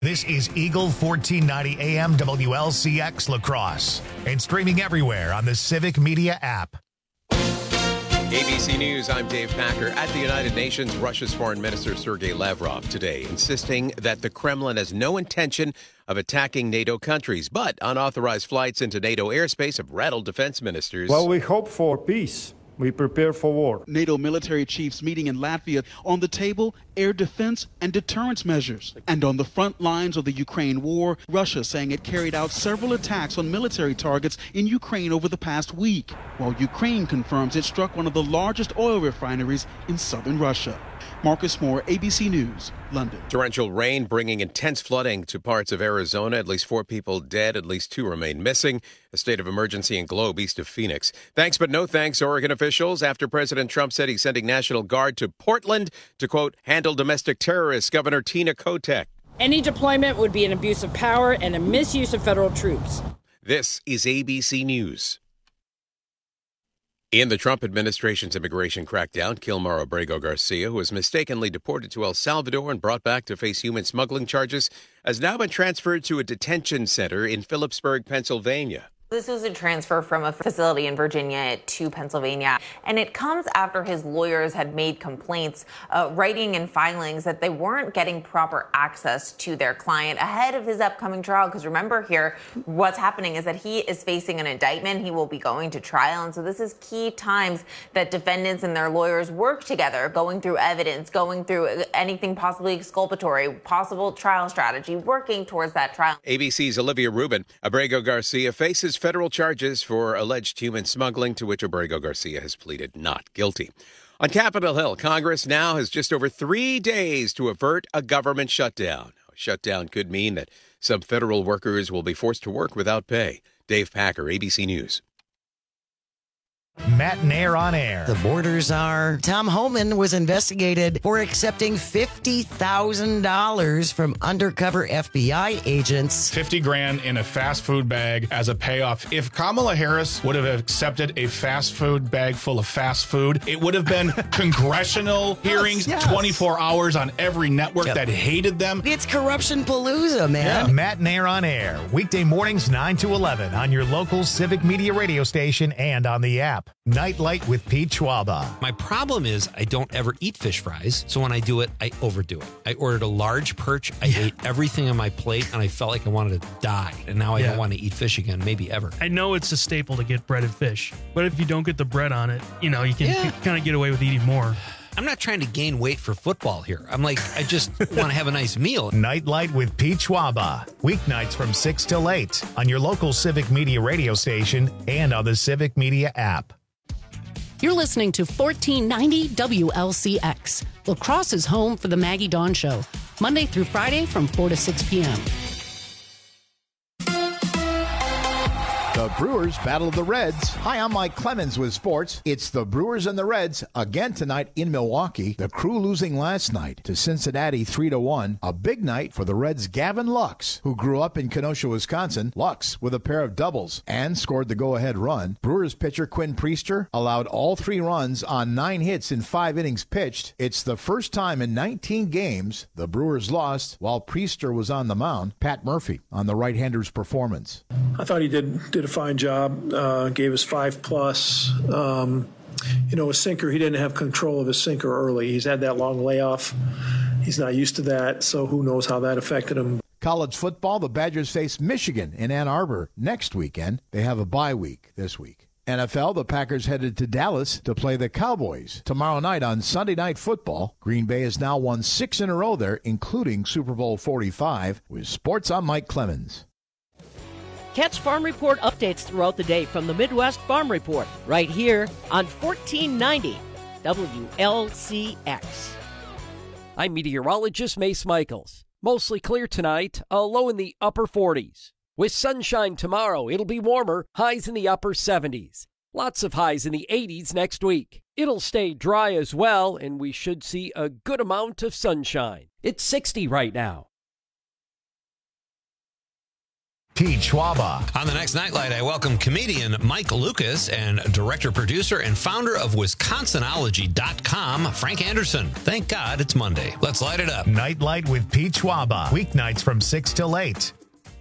This is Eagle 1490 AM WLCX Lacrosse and streaming everywhere on the Civic Media app. ABC News, I'm Dave Packer. At the United Nations, Russia's Foreign Minister Sergei Lavrov today insisting that the Kremlin has no intention of attacking NATO countries, but unauthorized flights into NATO airspace have rattled defense ministers. Well, we hope for peace. We prepare for war. NATO military chiefs meeting in Latvia. On the table, air defense and deterrence measures. And on the front lines of the Ukraine war, Russia saying it carried out several attacks on military targets in Ukraine over the past week, while Ukraine confirms it struck one of the largest oil refineries in southern Russia. Marcus Moore, ABC News, London. Torrential rain bringing intense flooding to parts of Arizona. At least 4 people dead, at least 2 remain missing. A state of emergency in Globe, east of Phoenix. Thanks but no thanks, Oregon officials, after President Trump said he's sending National Guard to Portland to, quote, handle domestic terrorists. Governor Tina Kotek. Any deployment would be an abuse of power and a misuse of federal troops. This is ABC News. In the Trump administration's immigration crackdown, Kilmar Abrego Garcia, who was mistakenly deported to El Salvador and brought back to face human smuggling charges, has now been transferred to a detention center in Phillipsburg, Pennsylvania. This was a transfer from a facility in Virginia to Pennsylvania, and it comes after his lawyers had made complaints, writing and filings that they weren't getting proper access to their client ahead of his upcoming trial. Because remember here, what's happening is that he is facing an indictment. He will be going to trial, and so this is key times that defendants and their lawyers work together, going through evidence, going through anything possibly exculpatory, possible trial strategy, working towards that trial. ABC's Olivia Rubin. Abrego Garcia faces federal charges for alleged human smuggling, to which Abrego Garcia has pleaded not guilty. On Capitol Hill, Congress now has just over 3 days to avert a government shutdown. A shutdown could mean that some federal workers will be forced to work without pay. Dave Packer, ABC News. Matt Nair on air. The borders are. Tom Homan was investigated for accepting $50,000 from undercover FBI agents. $50,000 in a fast food bag as a payoff. If Kamala Harris would have accepted a fast food bag full of fast food, it would have been congressional hearings, yes. 24 hours on every network that hated them. It's corruption palooza, man. Yeah. Matt Nair on air. Weekday mornings 9 to 11 on your local Civic Media radio station and on the app. Nightlight with Pete Schwaba. My problem is I don't ever eat fish fries, so when I do it, I overdo it. I ordered a large perch. I ate everything on my plate, and I felt like I wanted to die. And now I don't want to eat fish again, maybe ever. I know it's a staple to get breaded fish, but if you don't get the bread on it, you can kind of get away with eating more. I'm not trying to gain weight for football here. I'm like, I just want to have a nice meal. Nightlight with Pete Schwaba. Weeknights from 6 till 8 on your local Civic Media radio station and on the Civic Media app. You're listening to 1490 WLCX. La Crosse's home for the Maggie Dawn Show, Monday through Friday from 4 to 6 p.m. The Brewers battle the Reds. Hi, I'm Mike Clemens with sports. It's the Brewers and the Reds again tonight in Milwaukee. The Crew losing last night to Cincinnati 3-1. A big night for the Reds' Gavin Lux, who grew up in Kenosha, Wisconsin. Lux with a pair of doubles and scored the go-ahead run. Brewers pitcher Quinn Priester allowed all 3 runs on 9 hits in 5 innings pitched. It's the first time in 19 games the Brewers lost while Priester was on the mound. Pat Murphy on the right-hander's performance. I thought he did a fine job, gave us 5+. A sinker, he didn't have control of his sinker early. He's had that long layoff. He's not used to that, so who knows how that affected him. College football, the Badgers face Michigan in Ann Arbor next weekend. They have a bye week this week. NFL, the Packers headed to Dallas to play the Cowboys tomorrow night on Sunday Night Football. Green Bay has now won 6 in a row there, including Super Bowl 45. With sports, I'm Mike Clemens. Catch Farm Report updates throughout the day from the Midwest Farm Report, right here on 1490 WLCX. I'm meteorologist Mace Michaels. Mostly clear tonight, a low in the upper 40s. With sunshine tomorrow, it'll be warmer, highs in the upper 70s. Lots of highs in the 80s next week. It'll stay dry as well, and we should see a good amount of sunshine. It's 60 right now. Pete Schwaba. On the next Nightlight, I welcome comedian Mike Lucas and director, producer, and founder of Wisconsinology.com, Frank Anderson. Thank God it's Monday. Let's light it up. Nightlight with Pete Schwaba. Weeknights from 6 till 8.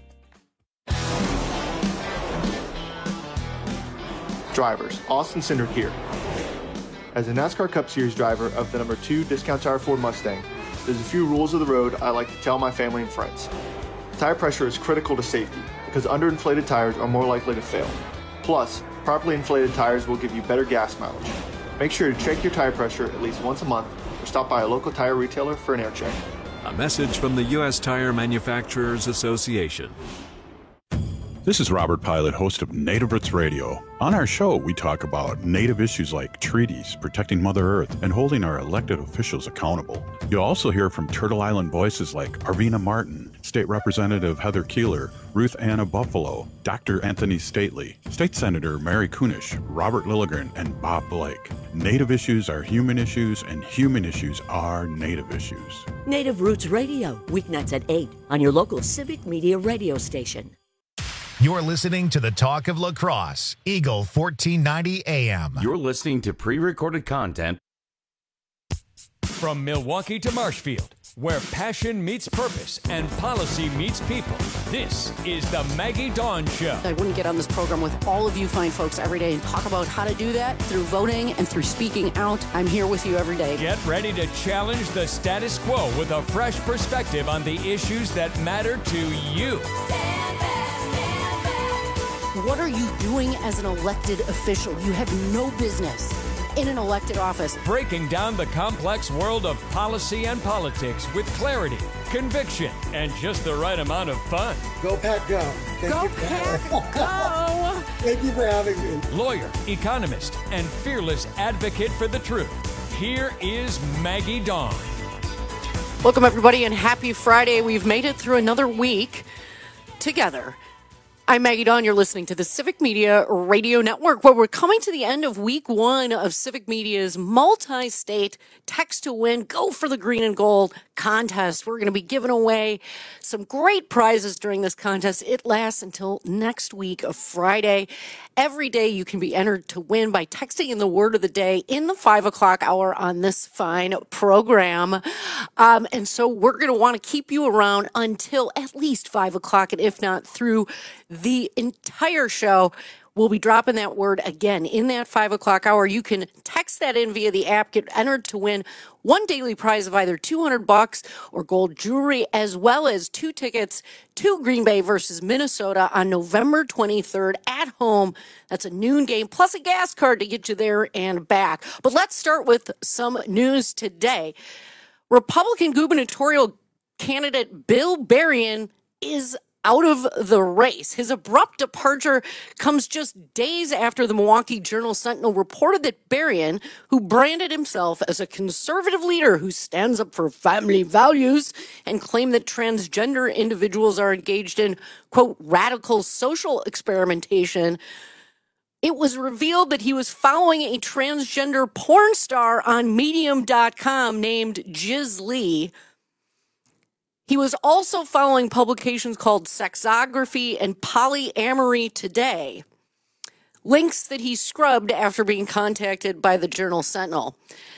Drivers, Austin Cindric here. As a NASCAR Cup Series driver of the number 2 Discount Tire Ford Mustang, there's a few rules of the road I like to tell my family and friends. Tire pressure is critical to safety because underinflated tires are more likely to fail. Plus, properly inflated tires will give you better gas mileage. Make sure to check your tire pressure at least once a month or stop by a local tire retailer for an air check. A message from the U.S. Tire Manufacturers Association. This is Robert Pilot, host of Native Roots Radio. On our show, we talk about Native issues like treaties, protecting Mother Earth, and holding our elected officials accountable. You'll also hear from Turtle Island voices like Arvina Martin, State Representative Heather Keeler, Ruth Anna Buffalo, Dr. Anthony Stately, State Senator Mary Kunish, Robert Lilligren, and Bob Blake. Native issues are human issues, and human issues are Native issues. Native Roots Radio, weeknights at 8 on your local Civic Media radio station. You're listening to the Talk of La Crosse, Eagle 1490 AM. You're listening to pre-recorded content from Milwaukee to Marshfield, where passion meets purpose and policy meets people. This is the Maggie Dawn Show. I wouldn't get on this program with all of you fine folks every day and talk about how to do that through voting and through speaking out. I'm here with you every day. Get ready to challenge the status quo with a fresh perspective on the issues that matter to you. What are you doing as an elected official? You have no business in an elected office. Breaking down the complex world of policy and politics with clarity, conviction, and just the right amount of fun. Go Pack Go. Go Pack Go. Thank you for having me. Lawyer, economist, and fearless advocate for the truth. Here is Maggie Dawn. Welcome, everybody, and happy Friday. We've made it through another week together. I'm Maggie Dawn. You're listening to the Civic Media Radio Network, where we're coming to the end of week 1 of Civic Media's multi-state Text to Win, Go for the Green and Gold contest. We're going to be giving away some great prizes during this contest. It lasts until next week of Friday. Every day you can be entered to win by texting in the word of the day in the 5 o'clock hour on this fine program. And so we're going to want to keep you around until at least 5 o'clock, and if not through the entire show. We'll be dropping that word again in that 5 o'clock hour. You can text that in via the app, get entered to win one daily prize of either $200 or gold jewelry, as well as 2 tickets to Green Bay versus Minnesota on November 23rd at home. That's a noon game, plus a gas card to get you there and back. But let's start with some news today. Republican gubernatorial candidate Bill Berrien is out of the race. His abrupt departure comes just days after the Milwaukee Journal-Sentinel reported that Berrien, who branded himself as a conservative leader who stands up for family values and claimed that transgender individuals are engaged in, quote, radical social experimentation, it was revealed that he was following a transgender porn star on Medium.com named Jiz Lee. He was also following publications called Sexography and Polyamory Today, links that he scrubbed after being contacted by the Journal-Sentinel.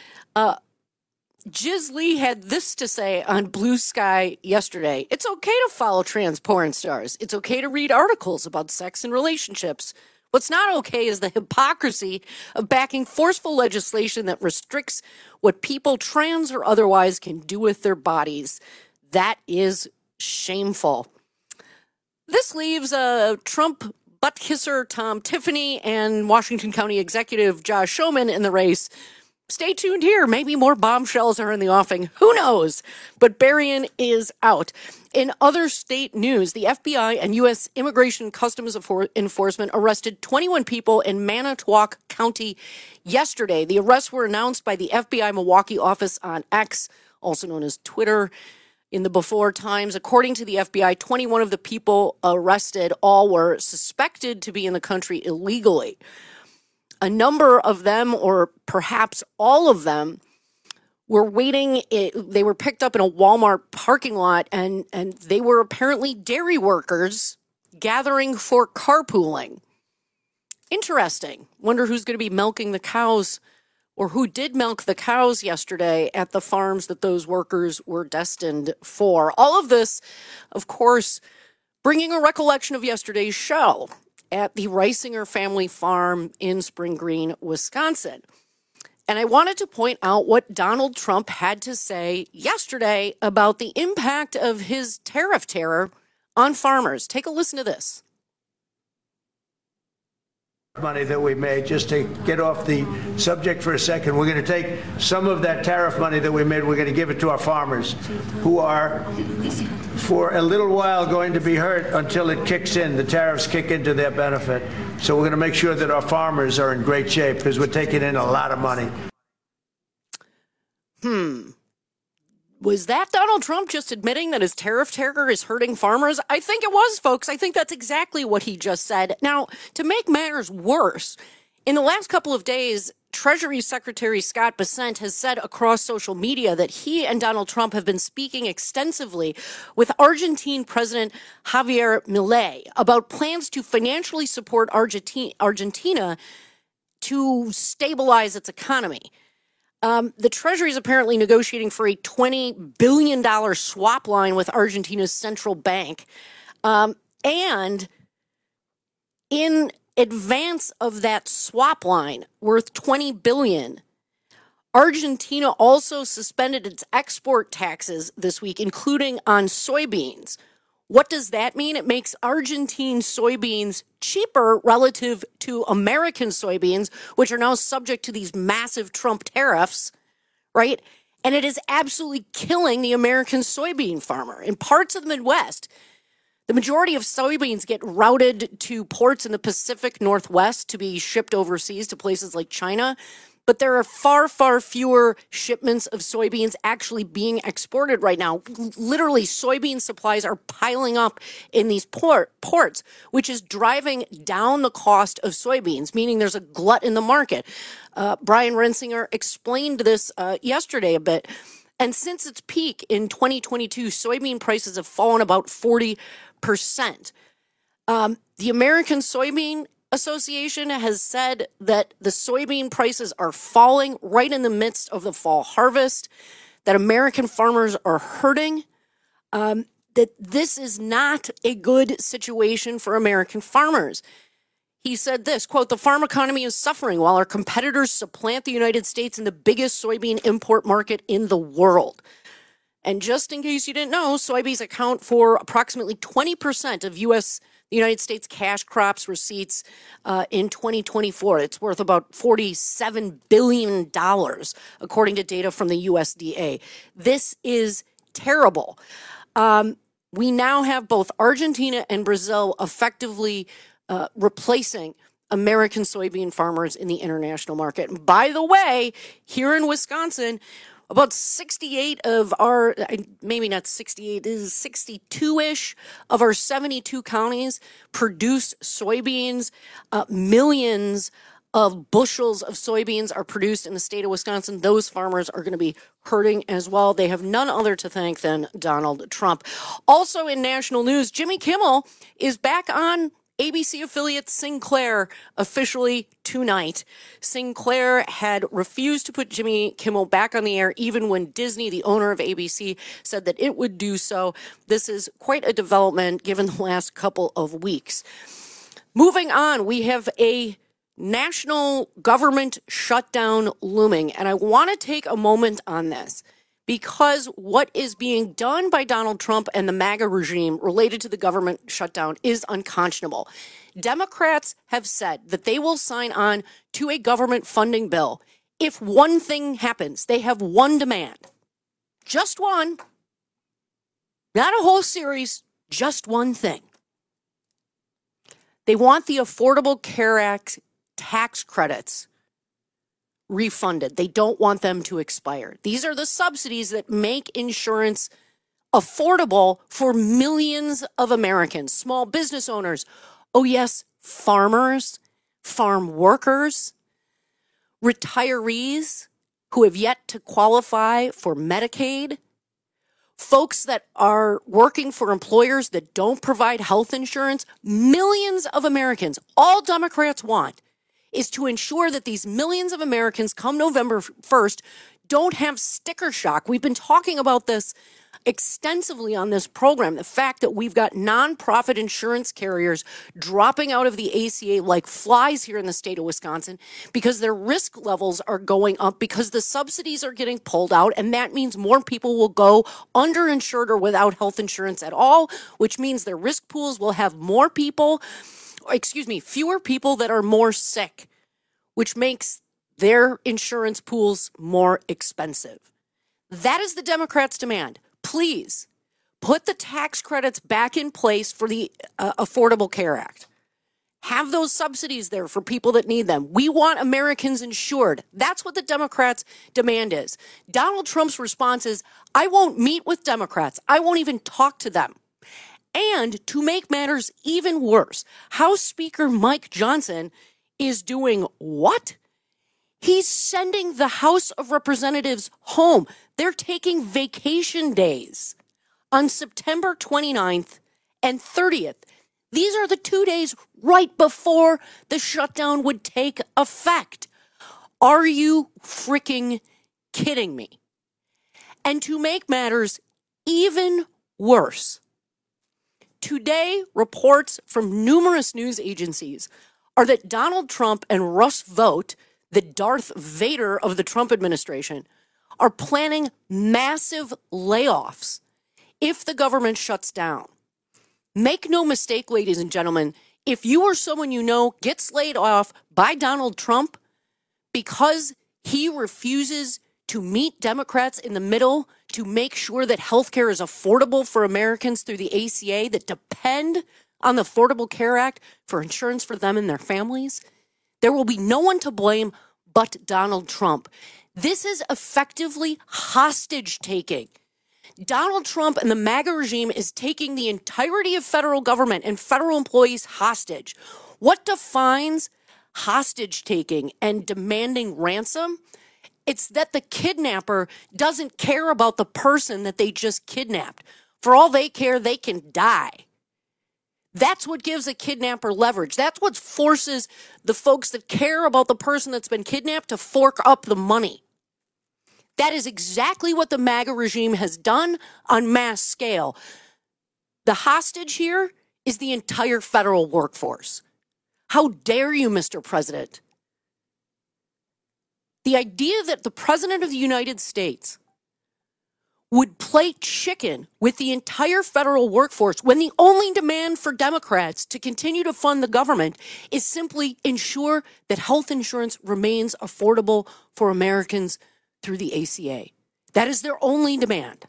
Jiz Lee had this to say on Blue Sky yesterday. It's okay to follow trans porn stars. It's okay to read articles about sex and relationships. What's not okay is the hypocrisy of backing forceful legislation that restricts what people, trans or otherwise, can do with their bodies. That is shameful. This leaves Trump butt kisser Tom Tiffany and Washington County Executive Josh Schoeman in the race. Stay tuned here. Maybe more bombshells are in the offing. Who knows? But Berrien is out. In other state news, the FBI and U.S. Immigration Customs Enforcement arrested 21 people in Manitowoc County yesterday. The arrests were announced by the FBI Milwaukee office on X, also known as Twitter, in the before times. According to the FBI, 21 of the people arrested all were suspected to be in the country illegally. A number of them, or perhaps all of them, were waiting. They were picked up in a Walmart parking lot, and they were apparently dairy workers gathering for carpooling. Interesting. Wonder who's going to be milking the cows, or who did milk the cows yesterday at the farms that those workers were destined for. All of this, of course, bringing a recollection of yesterday's show at the Reisinger family farm in Spring Green, Wisconsin. And I wanted to point out what Donald Trump had to say yesterday about the impact of his tariff terror on farmers. Take a listen to this. Money that we made, just to get off the subject for a second, we're going to take some of that tariff money that we made, we're going to give it to our farmers, who are for a little while going to be hurt until it kicks in, the tariffs kick into their benefit. So we're going to make sure that our farmers are in great shape, because we're taking in a lot of money. Was that Donald Trump just admitting that his tariff terror is hurting farmers? I think it was, folks. I think that's exactly what he just said. Now, to make matters worse, in the last couple of days, Treasury Secretary Scott Bessent has said across social media that he and Donald Trump have been speaking extensively with Argentine President Javier Milei about plans to financially support Argentina to stabilize its economy. The Treasury is apparently negotiating for a $20 billion swap line with Argentina's central bank. And in advance of that swap line worth $20 billion, Argentina also suspended its export taxes this week, including on soybeans. What does that mean? It makes Argentine soybeans cheaper relative to American soybeans, which are now subject to these massive Trump tariffs, right? And it is absolutely killing the American soybean farmer. In parts of the Midwest, the majority of soybeans get routed to ports in the Pacific Northwest to be shipped overseas to places like China. But there are far, far fewer shipments of soybeans actually being exported right now. Literally, soybean supplies are piling up in these ports, which is driving down the cost of soybeans, meaning there's a glut in the market. Brian Rensinger explained this yesterday a bit. And since its peak in 2022, soybean prices have fallen about 40%. The American Soybean Association has said that the soybean prices are falling right in the midst of the fall harvest, that American farmers are hurting, that this is not a good situation for American farmers. He said this, quote, "The farm economy is suffering while our competitors supplant the United States in the biggest soybean import market in the world." And just in case you didn't know, soybeans account for approximately 20% of the United States cash crops receipts in 2024. It's worth about $47 billion, according to data from the USDA. This is terrible. We now have both Argentina and Brazil effectively replacing American soybean farmers in the international market. And by the way, here in Wisconsin, about 68 of our, maybe not 68, this is 62-ish of our 72 counties produce soybeans. Millions of bushels of soybeans are produced in the state of Wisconsin. Those farmers are going to be hurting as well. They have none other to thank than Donald Trump. Also in national news, Jimmy Kimmel is back on ABC affiliate Sinclair officially tonight. Sinclair had refused to put Jimmy Kimmel back on the air even when Disney, the owner of ABC, said that it would do so. This is quite a development given the last couple of weeks. Moving on, we have a national government shutdown looming, and I want to take a moment on this, because what is being done by Donald Trump and the MAGA regime related to the government shutdown is unconscionable. Democrats have said that they will sign on to a government funding bill if one thing happens. They have one demand. Just one. Not a whole series, just one thing. They want the Affordable Care Act tax credits refunded. They don't want them to expire. These are the subsidies that make insurance affordable for millions of Americans, small business owners. Oh, yes, farmers, farm workers, retirees who have yet to qualify for Medicaid. folks that are working for employers that don't provide health insurance. Millions of Americans, all Democrats want is to ensure that these millions of Americans come November 1st don't have sticker shock. We've been talking about this extensively on this program, the fact that we've got nonprofit insurance carriers dropping out of the ACA like flies here in the state of Wisconsin because their risk levels are going up because the subsidies are getting pulled out, and that means more people will go underinsured or without health insurance at all, which means their risk pools will have fewer people that are more sick, which makes their insurance pools more expensive. That is the Democrats' demand. Please put the tax credits back in place for the Affordable Care Act. Have those subsidies there for people that need them. We want Americans insured. That's what the Democrats' demand is. Donald Trump's response is, I won't meet with Democrats. I won't even talk to them. And to make matters even worse, House Speaker Mike Johnson is doing what? He's sending the House of Representatives home. They're taking vacation days on September 29th and 30th. These are the 2 days right before the shutdown would take effect. Are you freaking kidding me? And to make matters even worse, today reports from numerous news agencies are that Donald Trump and Russ Vought, the Darth Vader of the Trump administration, are planning massive layoffs if the government shuts down. Make no mistake, ladies and gentlemen, if you or someone you know gets laid off by Donald Trump because he refuses to meet Democrats in the middle to make sure that healthcare is affordable for Americans through the ACA that depend on the Affordable Care Act for insurance for them and their families, there will be no one to blame but Donald Trump. This is effectively hostage taking. Donald Trump and the MAGA regime is taking the entirety of federal government and federal employees hostage. What defines hostage taking and demanding ransom? It's that the kidnapper doesn't care about the person that they just kidnapped. For all they care, they can die. That's what gives a kidnapper leverage. That's what forces the folks that care about the person that's been kidnapped to fork up the money. That is exactly what the MAGA regime has done on mass scale. The hostage here is the entire federal workforce. How dare you, Mr. President? The idea that the President of the United States would play chicken with the entire federal workforce when the only demand for Democrats to continue to fund the government is simply ensure that health insurance remains affordable for Americans through the ACA. That is their only demand.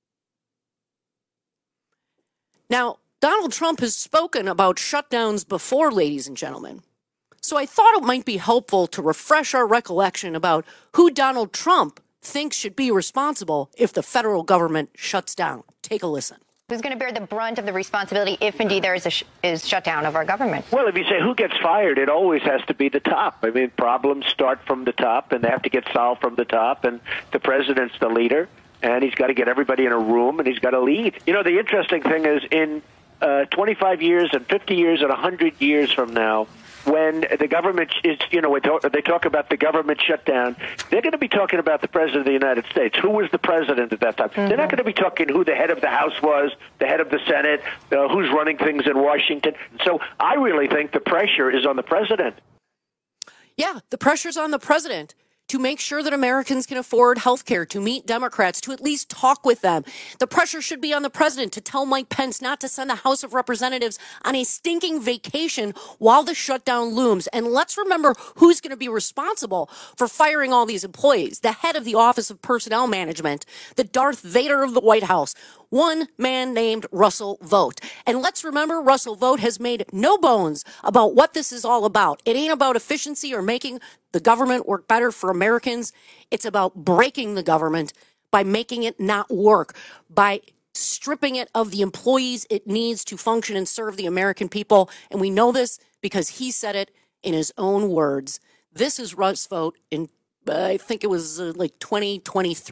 Now, Donald Trump has spoken about shutdowns before, ladies and gentlemen. So I thought it might be helpful to refresh our recollection about who Donald Trump thinks should be responsible if the federal government shuts down. Take a listen. Who's going to bear the brunt of the responsibility if indeed there is a shutdown of our government? Well, if you say who gets fired, it always has to be the top. I mean, problems start from the top, and they have to get solved from the top, and the president's the leader, and he's got to get everybody in a room, and he's got to lead. You know, the interesting thing is in 25 years and 50 years and 100 years from now, when the government is, they talk about the government shutdown, they're going to be talking about the President of the United States. Who was the president at that time? Mm-hmm. They're not going to be talking who the head of the House was, the head of the Senate, who's running things in Washington. So I really think the pressure is on the president. Yeah, the pressure's on the president to make sure that Americans can afford health care, to meet Democrats, to at least talk with them. The pressure should be on the president to tell Mike Pence not to send the House of Representatives on a stinking vacation while the shutdown looms. And let's remember who's going to be responsible for firing all these employees. The head of the Office of Personnel Management, the Darth Vader of the White House, one man named Russell Vought. And let's remember, Russell Vought has made no bones about what this is all about. It ain't about efficiency or making the government work better for Americans. It's about breaking the government by making it not work, by stripping it of the employees it needs to function and serve the American people. And we know this because he said it in his own words. This is Russ Vought in, I think it was like 2023.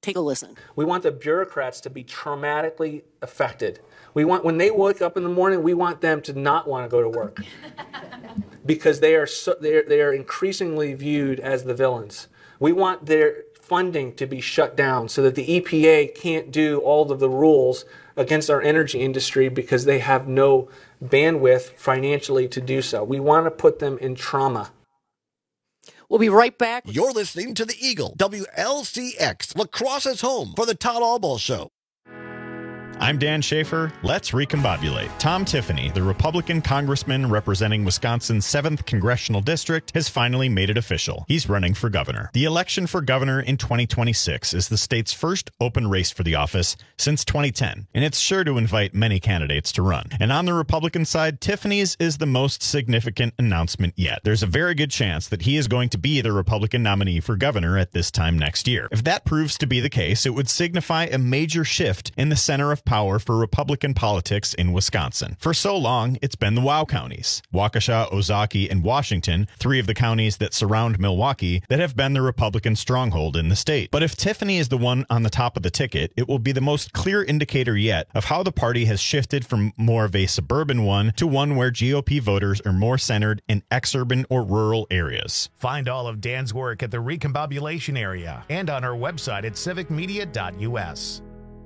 Take a listen. We want the bureaucrats to be traumatically affected. When they wake up in the morning, we want them to not want to go to work because they are increasingly viewed as the villains. We want their funding to be shut down so that the EPA can't do all of the rules against our energy industry because they have no bandwidth financially to do so. We want to put them in trauma. We'll be right back. You're listening to the Eagle, WLCX, La Crosse's home for the Todd Albaugh Show. I'm Dan Schaefer. Let's recombobulate. Tom Tiffany, the Republican congressman representing Wisconsin's 7th congressional district, has finally made it official. He's running for governor. The election for governor in 2026 is the state's first open race for the office since 2010, and it's sure to invite many candidates to run. And on the Republican side, Tiffany's is the most significant announcement yet. There's a very good chance that he is going to be the Republican nominee for governor at this time next year. If that proves to be the case, it would signify a major shift in the center of power for Republican politics in Wisconsin. For so long, it's been the WOW counties, Waukesha, Ozaukee, and Washington, 3 of the counties that surround Milwaukee, that have been the Republican stronghold in the state. But if Tiffany is the one on the top of the ticket, it will be the most clear indicator yet of how the party has shifted from more of a suburban one to one where GOP voters are more centered in exurban or rural areas. Find all of Dan's work at the Recombobulation area and on our website at civicmedia.us.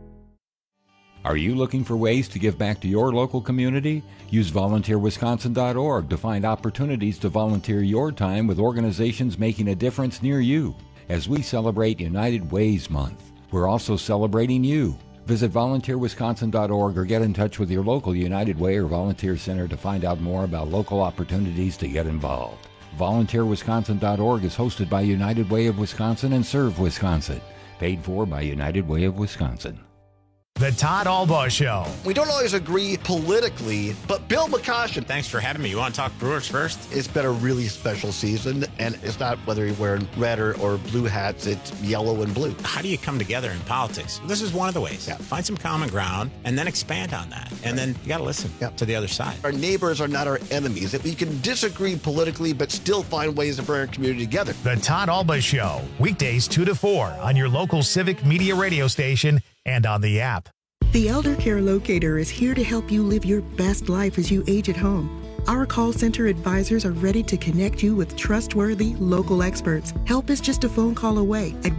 Are you looking for ways to give back to your local community? Use volunteerwisconsin.org to find opportunities to volunteer your time with organizations making a difference near you. As we celebrate United Ways Month, we're also celebrating you. Visit volunteerwisconsin.org or get in touch with your local United Way or Volunteer Center to find out more about local opportunities to get involved. VolunteerWisconsin.org is hosted by United Way of Wisconsin and Serve Wisconsin. Paid for by United Way of Wisconsin. The Todd Albaugh Show. We don't always agree politically, but Bill McCoshen. Thanks for having me. You want to talk Brewers first? It's been a really special season, and it's not whether you're wearing red or blue hats, it's yellow and blue. How do you come together in politics? This is one of the ways. Yeah. Find some common ground and then expand on that. And then you got to listen to the other side. Our neighbors are not our enemies. That we can disagree politically, but still find ways to bring our community together. The Todd Albaugh Show, weekdays 2 to 4 on your local Civic Media radio station and on the app. The Elder Care Locator is here to help you live your best life as you age at home. Our call center advisors are ready to connect you with trustworthy local experts. Help is just a phone call away at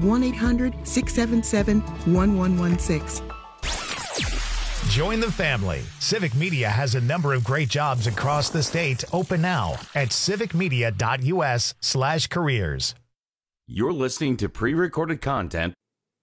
1-800-677-1116. Join the family. Civic Media has a number of great jobs across the state open now at civicmedia.us/careers. You're listening to pre-recorded content.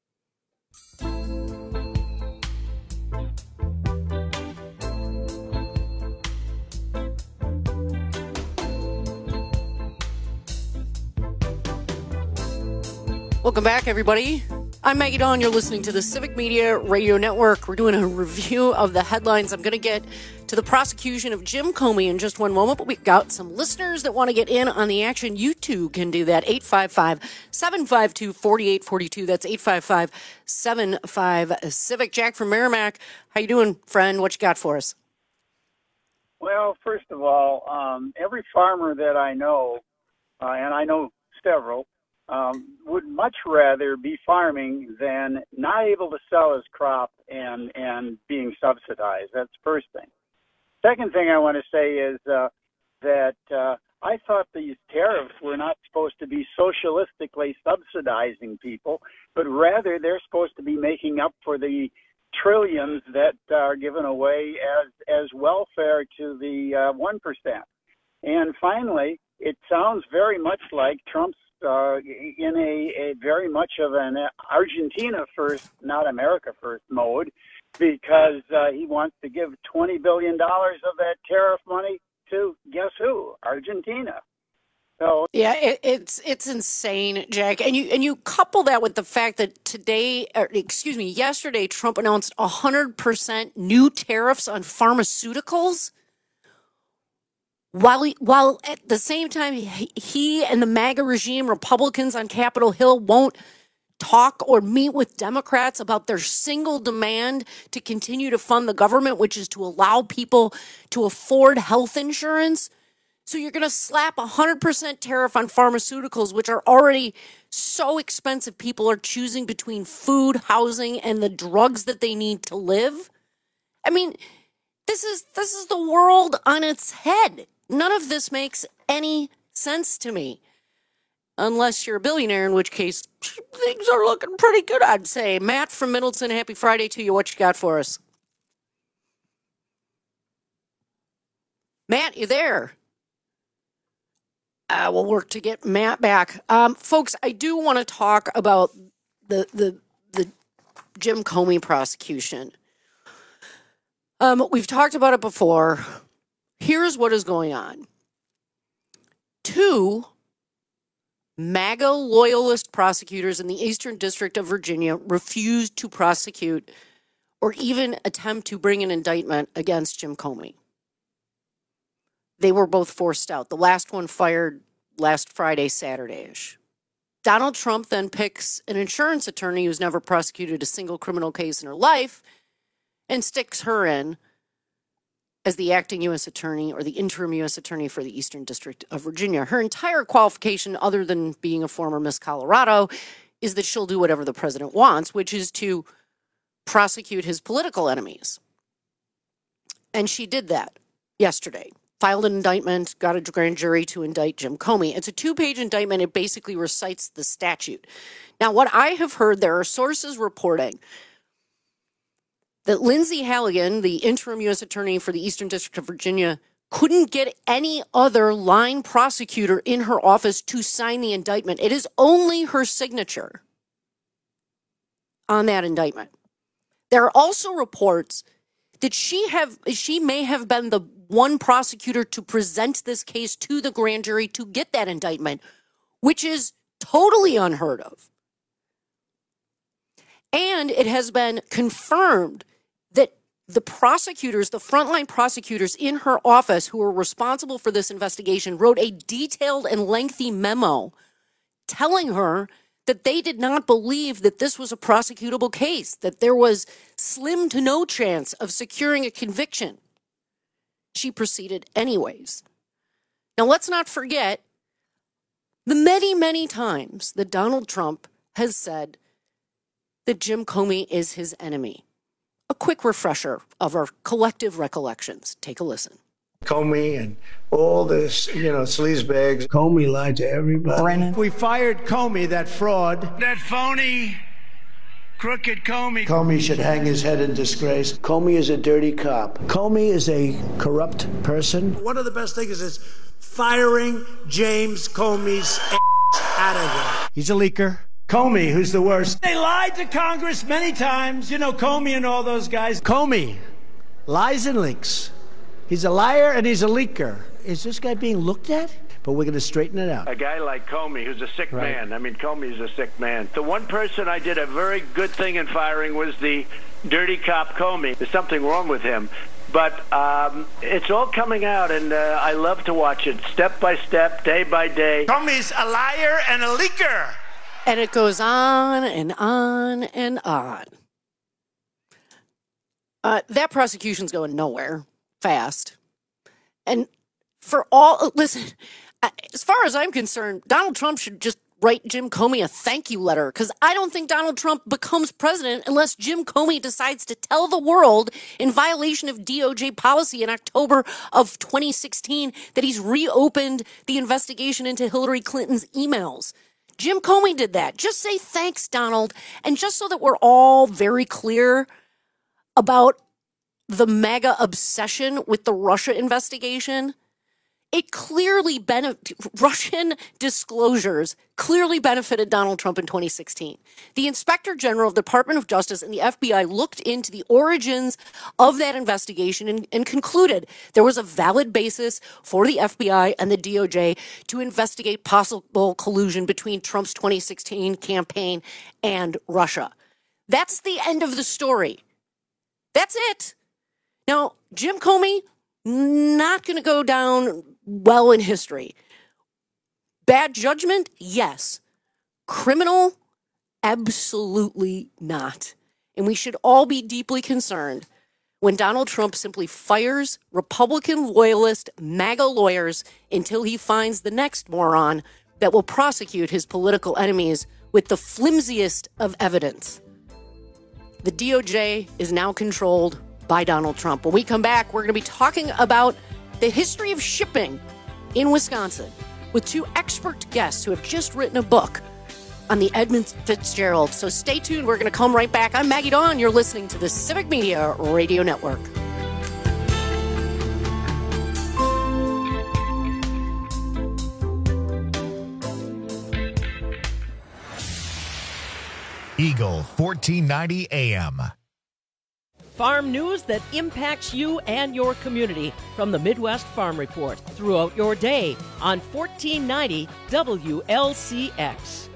Welcome back, everybody. I'm Maggie Dawn. You're listening to the Civic Media Radio Network. We're doing a review of the headlines. I'm going to get to the prosecution of Jim Comey in just one moment, but we've got some listeners that want to get in on the action. You too can do that. 855-752-4842. That's 855-75-CIVIC. Jack from Merrimack. How you doing, friend? What you got for us? Well, first of all, every farmer that I know, and I know several, would much rather be farming than not able to sell his crop and being subsidized. That's the first thing. Second thing I want to say is that I thought these tariffs were not supposed to be socialistically subsidizing people, but rather they're supposed to be making up for the trillions that are given away as welfare to the 1%. And finally, it sounds very much like Trump's in a very much of an Argentina first, not America first mode, because he wants to give $20 billion of that tariff money to, guess who? Argentina. So yeah, it's insane, Jack. And you couple that with the fact that yesterday, Trump announced 100% new tariffs on pharmaceuticals. While at the same time, he and the MAGA regime, Republicans on Capitol Hill, won't talk or meet with Democrats about their single demand to continue to fund the government, which is to allow people to afford health insurance. So you're going to slap 100% tariff on pharmaceuticals, which are already so expensive. People are choosing between food, housing, and the drugs that they need to live. I mean, this is the world on its head. None of this makes any sense to me. Unless you're a billionaire, in which case things are looking pretty good, I'd say. Matt from Middleton, happy Friday to you. What you got for us? Matt, you there? We'll work to get Matt back. Folks, I do want to talk about the Jim Comey prosecution. We've talked about it before. Here's what is going on. 2 MAGA loyalist prosecutors in the Eastern District of Virginia refused to prosecute or even attempt to bring an indictment against Jim Comey. They were both forced out. The last one fired last Friday, Saturday-ish. Donald Trump then picks an insurance attorney who's never prosecuted a single criminal case in her life and sticks her in as the acting U.S. attorney or the interim U.S. attorney for the Eastern District of Virginia. Her entire qualification, other than being a former Miss Colorado, is that she'll do whatever the president wants, which is to prosecute his political enemies. And she did that yesterday. Filed an indictment, got a grand jury to indict Jim Comey. It's a 2-page indictment. It basically recites the statute. Now, what I have heard, there are sources reporting that Lindsay Halligan, the interim U.S. attorney for the Eastern District of Virginia, couldn't get any other line prosecutor in her office to sign the indictment. It is only her signature on that indictment. There are also reports that she may have been the one prosecutor to present this case to the grand jury to get that indictment, which is totally unheard of. And it has been confirmed that the prosecutors, the frontline prosecutors in her office who were responsible for this investigation, wrote a detailed and lengthy memo telling her that they did not believe that this was a prosecutable case, that there was slim to no chance of securing a conviction. She proceeded anyways. Now, let's not forget the many, many times that Donald Trump has said that Jim Comey is his enemy. A quick refresher of our collective recollections. Take a listen. Comey and all this, sleazebags. Comey lied to everybody. Brennan. We fired Comey, that fraud. That phony, crooked Comey. Comey should hang his head in disgrace. Comey is a dirty cop. Comey is a corrupt person. One of the best things is firing James Comey's out of there. He's a leaker. Comey, who's the worst. They lied to Congress many times. Comey and all those guys. Comey lies and leaks. He's a liar and he's a leaker. Is this guy being looked at? But we're going to straighten it out. A guy like Comey, who's a sick man. I mean, Comey's a sick man. The one person I did a very good thing in firing was the dirty cop Comey. There's something wrong with him. But it's all coming out, and I love to watch it step by step, day by day. Comey's a liar and a leaker. And it goes on and on and on. That prosecution's going nowhere fast. And listen, as far as I'm concerned, Donald Trump should just write Jim Comey a thank you letter, because I don't think Donald Trump becomes president unless Jim Comey decides to tell the world, in violation of DOJ policy in October of 2016, that he's reopened the investigation into Hillary Clinton's emails. Jim Comey did that. Just say thanks, Donald. And just so that we're all very clear about the MAGA obsession with the Russia investigation, it clearly Russian disclosures clearly benefited Donald Trump in 2016. The Inspector General of the Department of Justice and the FBI looked into the origins of that investigation and concluded there was a valid basis for the FBI and the DOJ to investigate possible collusion between Trump's 2016 campaign and Russia. That's the end of the story. That's it. Now, Jim Comey, not going to go down well in history. Bad judgment? Yes. Criminal? Absolutely not. And we should all be deeply concerned when Donald Trump simply fires Republican loyalist MAGA lawyers until he finds the next moron that will prosecute his political enemies with the flimsiest of evidence. The DOJ is now controlled by Donald Trump. When we come back, we're going to be talking about the history of shipping in Wisconsin with two expert guests who have just written a book on the Edmund Fitzgerald. So stay tuned. We're going to come right back. I'm Maggie Dawn. You're listening to the Civic Media Radio Network. Eagle 1490 AM. Farm news that impacts you and your community from the Midwest Farm Report throughout your day on 1490 WLCX.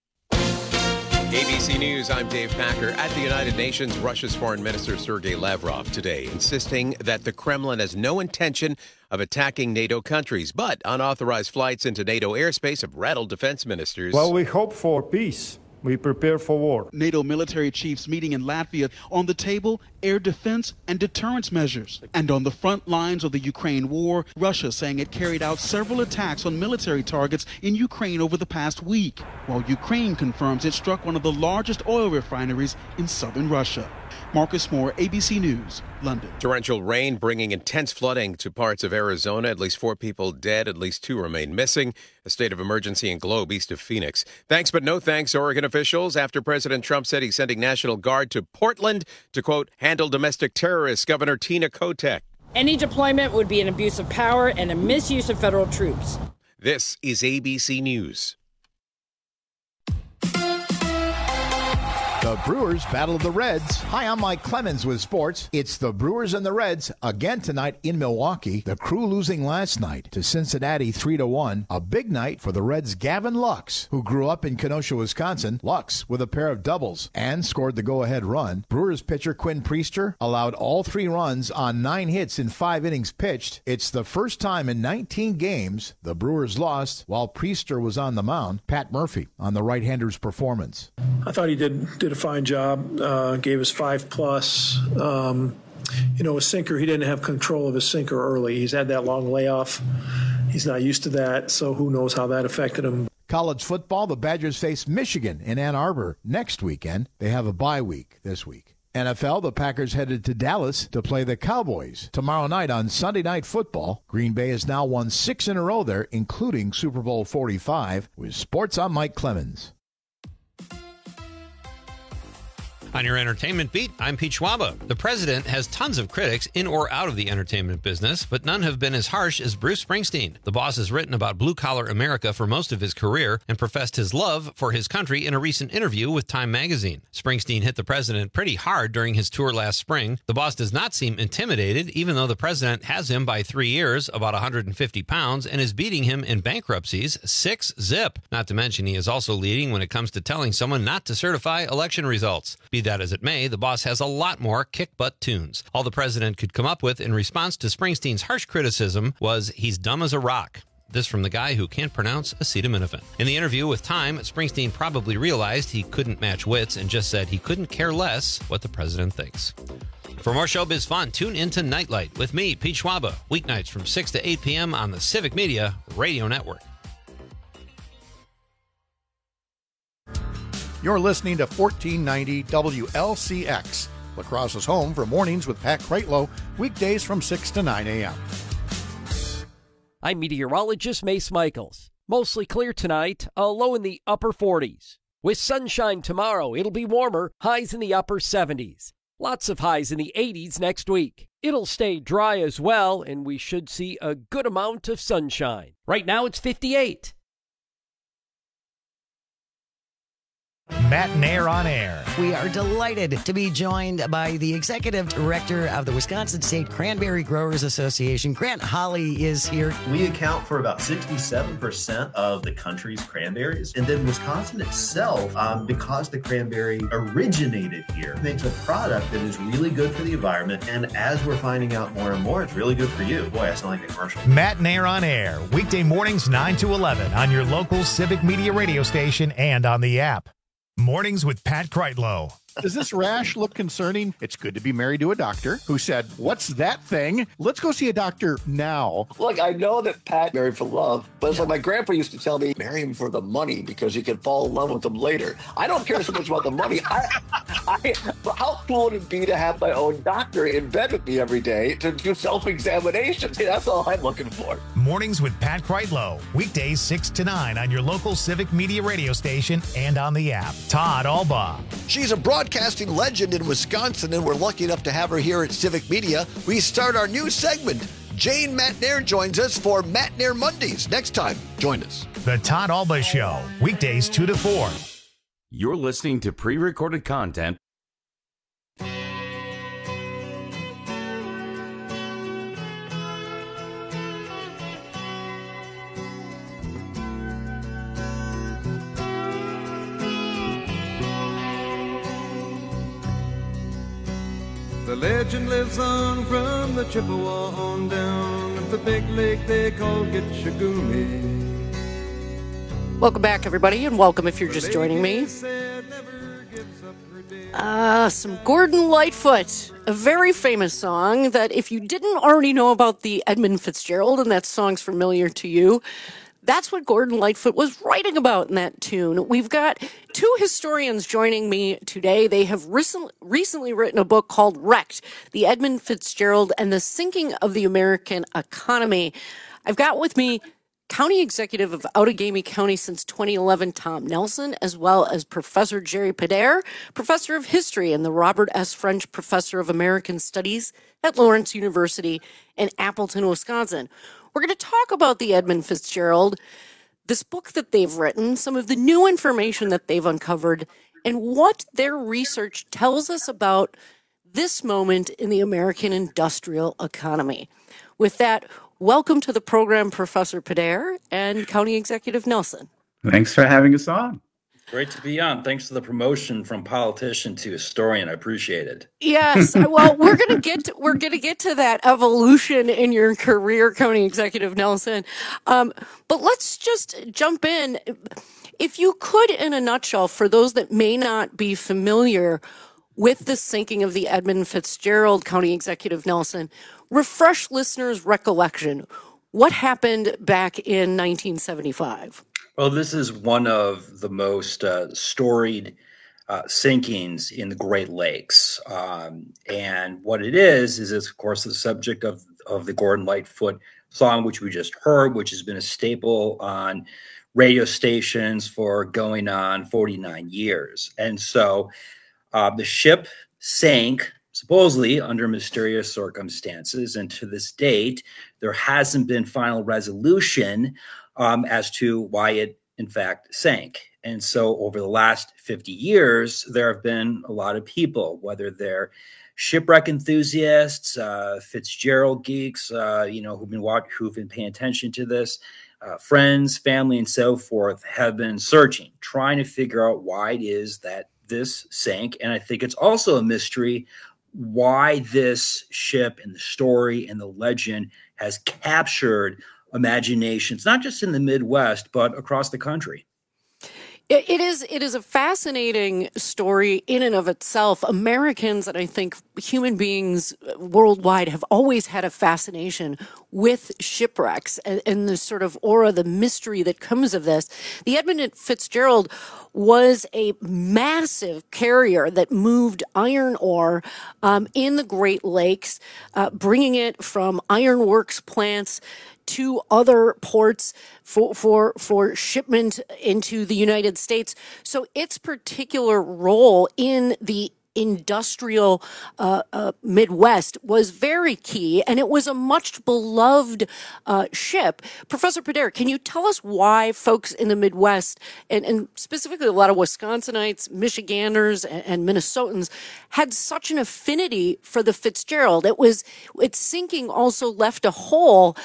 ABC News, I'm Dave Packer. At the United Nations, Russia's Foreign Minister Sergei Lavrov today insisting that the Kremlin has no intention of attacking NATO countries, but unauthorized flights into NATO airspace have rattled defense ministers. Well, we hope for peace. We prepare for war. NATO military chiefs meeting in Latvia. On the table, air defense and deterrence measures. And on the front lines of the Ukraine war, Russia saying it carried out several attacks on military targets in Ukraine over the past week, while Ukraine confirms it struck one of the largest oil refineries in southern Russia. Marcus Moore, ABC News, London. Torrential rain bringing intense flooding to parts of Arizona. At least 4 people dead, at least 2 remain missing. A state of emergency in Globe, east of Phoenix. Thanks but no thanks, Oregon officials, after President Trump said he's sending National Guard to Portland to, quote, handle domestic terrorists. Governor Tina Kotek. Any deployment would be an abuse of power and a misuse of federal troops. This is ABC News. The Brewers battle the Reds. Hi, I'm Mike Clemens with sports. It's the Brewers and the Reds again tonight in Milwaukee. The Crew losing last night to Cincinnati 3-1. A big night for the Reds' Gavin Lux, who grew up in Kenosha, Wisconsin. Lux with a pair of doubles and scored the go-ahead run. Brewers pitcher Quinn Priester allowed all 3 runs on 9 hits in 5 innings pitched. It's the first time in 19 games the Brewers lost while Priester was on the mound. Pat Murphy on the right-hander's performance. I thought he did a fine job, gave us 5+. A sinker, he didn't have control of his sinker early. He's had that long layoff. He's not used to that, so who knows how that affected him. College football, the Badgers face Michigan in Ann Arbor next weekend. They have a bye week this week. NFL, the Packers headed to Dallas to play the Cowboys tomorrow night on Sunday Night Football. Green Bay has now won 6 in a row there, including Super Bowl 45. With sports, I'm Mike Clemens. On your entertainment beat, I'm Pete Schwaba. The president has tons of critics in or out of the entertainment business, but none have been as harsh as Bruce Springsteen. The boss has written about blue-collar America for most of his career and professed his love for his country in a recent interview with Time magazine. Springsteen hit the president pretty hard during his tour last spring. The boss does not seem intimidated, even though the president has him by 3 years, about 150 pounds, and is beating him in bankruptcies 6-0. Not to mention, he is also leading when it comes to telling someone not to certify election results. Be that as it may, the boss has a lot more kick-butt tunes. All the president could come up with in response to Springsteen's harsh criticism was, he's dumb as a rock. This from the guy who can't pronounce acetaminophen. In the interview with Time, Springsteen probably realized he couldn't match wits and just said he couldn't care less what the president thinks. For more showbiz fun, tune into Nightlight with me, Pete Schwaba, weeknights from 6 to 8 p.m. on the Civic Media Radio Network. You're listening to 1490 WLCX, La Crosse's home for mornings with Pat Kreitlow, weekdays from 6 to 9 a.m. I'm meteorologist Mace Michaels. Mostly clear tonight, a low in the upper 40s. With sunshine tomorrow, it'll be warmer, highs in the upper 70s. Lots of highs in the 80s next week. It'll stay dry as well, and we should see a good amount of sunshine. Right now it's 58. Matt and Air on Air. We are delighted to be joined by the executive director of the Wisconsin State Cranberry Growers Association. Grant Holley is here. We account for about 67% of the country's cranberries. And then Wisconsin itself, because the cranberry originated here, makes a product that is really good for the environment. And as we're finding out more and more, it's really good for you. Boy, I sound like a commercial. Matt and Air on Air. Weekday mornings 9 to 11 on your local Civic Media radio station and on the app. Mornings with Pat Kreitlow Does this rash look concerning? It's good to be married to a doctor who said, "What's that thing? Let's go see a doctor now." Look, I know that Pat married for love, but it's like my grandpa used to tell me, marry him for the money because you can fall in love with him later. I don't care so much about the money. How cool would it be to have my own doctor in bed with me every day to do self-examinations? That's all I'm looking for. Mornings with Pat Kreitlow. Weekdays 6 to 9 on your local Civic Media radio station and on the app. Todd Albaugh. She's a broadcasting legend in Wisconsin, and we're lucky enough to have her here at Civic Media. We start our new segment. Jane Matnair joins us for Matnair Mondays. Next time, join us. The Todd Albaugh Show. Weekdays 2 to 4. You're listening to pre-recorded content. The legend lives on from the Chippewa on down of the big lake they call Gitchagumi. Welcome back, everybody, and welcome if you're just joining me. Some Gordon Lightfoot, a very famous song that if you didn't already know about the Edmund Fitzgerald and that song's familiar to you, that's what Gordon Lightfoot was writing about in that tune. We've got two historians joining me today. They have recently written a book called Wrecked, The Edmund Fitzgerald and the Sinking of the American Economy. I've got with me County Executive of Outagamie County since 2011, Tom Nelson, as well as Professor Jerry Pedair, Professor of History and the Robert S. French Professor of American Studies at Lawrence University in Appleton, Wisconsin. We're going to talk about the Edmund Fitzgerald, this book that they've written, some of the new information that they've uncovered, and what their research tells us about this moment in the American industrial economy. With that, welcome to the program, Professor Pedair and County Executive Nelson. Thanks for having us on. Great to be on. Thanks for the promotion from politician to historian. I appreciate it. Yes. Well, we're going to get to that evolution in your career, County Executive Nelson. But let's just jump in. If you could, in a nutshell, for those that may not be familiar with the sinking of the Edmund Fitzgerald, County Executive Nelson, refresh listeners' recollection. What happened back in 1975? Well, this is one of the most storied sinkings in the Great Lakes. And what it is it's, of course, the subject of the Gordon Lightfoot song, which we just heard, which has been a staple on radio stations for going on 49 years. And so the ship sank supposedly under mysterious circumstances. And to this date, there hasn't been final resolution as to why it, in fact, sank. And so over the last 50 years, there have been a lot of people, whether they're shipwreck enthusiasts, Fitzgerald geeks, who've been paying attention to this, friends, family, and so forth, have been searching, trying to figure out why it is that this sank. And I think it's also a mystery why this ship and the story and the legend has captured imaginations, not just in the Midwest, but across the country. It is a fascinating story in and of itself. Americans, and I think human beings worldwide, have always had a fascination with shipwrecks and the sort of aura, the mystery that comes of this. The Edmund Fitzgerald was a massive carrier that moved iron ore in the Great Lakes, bringing it from ironworks plants to other ports for shipment into the United States. So its particular role in the industrial Midwest was very key, and it was a much beloved ship. Professor Pedair, can you tell us why folks in the Midwest, and specifically a lot of Wisconsinites, Michiganders, and Minnesotans, had such an affinity for the Fitzgerald? Its sinking also left a hole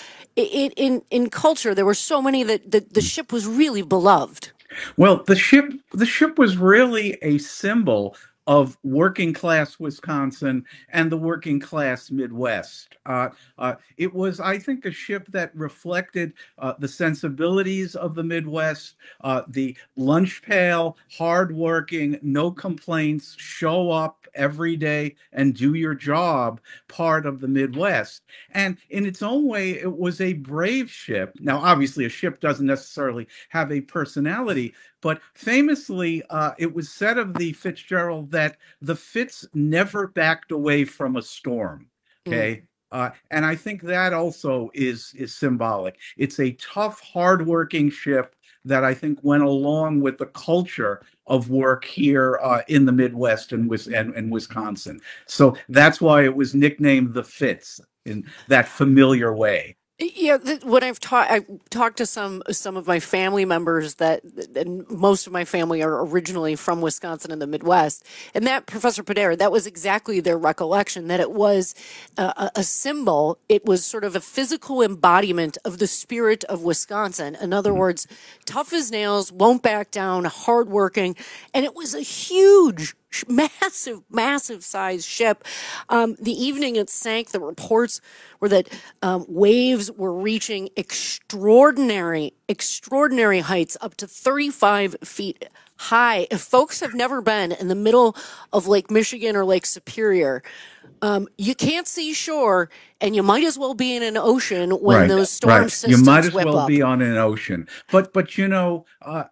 in culture. There were so many that the ship was really beloved. Well, the ship was really a symbol of working class Wisconsin and the working class Midwest. It was, I think, a ship that reflected the sensibilities of the Midwest, the lunch pail, hardworking, no complaints, show up every day and do your job part of the Midwest. And in its own way, it was a brave ship. Now, obviously, a ship doesn't necessarily have a personality, but famously, it was said of the Fitzgerald that the Fitz never backed away from a storm. Okay. And I think that also is symbolic. It's a tough, hardworking ship that I think went along with the culture of work here in the Midwest and Wisconsin. So that's why it was nicknamed the Fitz in that familiar way. Yeah, when I've talked to some of my family members and most of my family are originally from Wisconsin and the Midwest, and that, Professor Podera, that was exactly their recollection, that it was a symbol. It was sort of a physical embodiment of the spirit of Wisconsin. In other words, tough as nails, won't back down, hardworking, and it was a huge, massive size ship. The evening it sank, the reports were that waves were reaching extraordinary heights, up to 35 feet high. If folks have never been in the middle of Lake Michigan or Lake Superior, you can't see shore, and you might as well be in an ocean when those storm systems You might as whip well up. be on an ocean. But you know,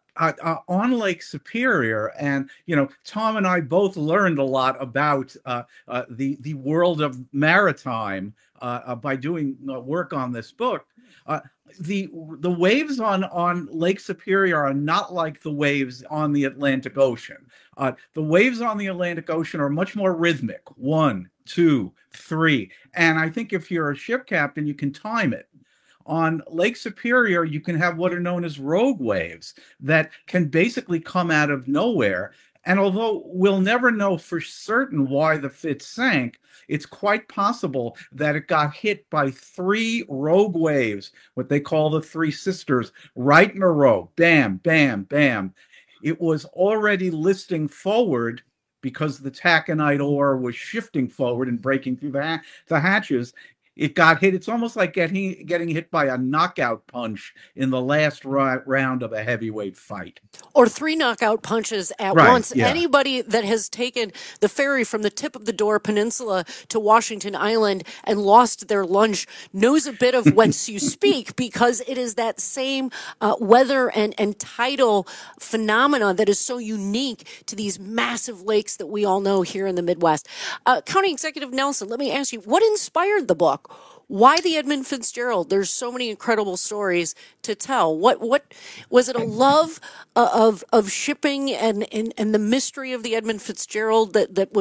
on Lake Superior, and you know, Tom and I both learned a lot about the world of maritime by doing work on this book. The waves on Lake Superior are not like the waves on the Atlantic Ocean. The waves on the Atlantic Ocean are much more rhythmic. 1, 2, 3. And I think if you're a ship captain, you can time it. On Lake Superior, you can have what are known as rogue waves that can basically come out of nowhere. And although we'll never know for certain why the Fitz sank, it's quite possible that it got hit by 3 rogue waves, what they call the 3 sisters, right in a row. Bam, bam, bam. It was already listing forward because the taconite ore was shifting forward and breaking through the hatches. It got hit. It's almost like getting hit by a knockout punch in the last round of a heavyweight fight. Or 3 knockout punches at once. Yeah. Anybody that has taken the ferry from the tip of the Door Peninsula to Washington Island and lost their lunch knows a bit of whence you speak, because it is that same weather and tidal phenomena that is so unique to these massive lakes that we all know here in the Midwest. County Executive Nelson, let me ask you, what inspired the book? Why the Edmund Fitzgerald? There's so many incredible stories to tell. What was it? A love of shipping and the mystery of the Edmund Fitzgerald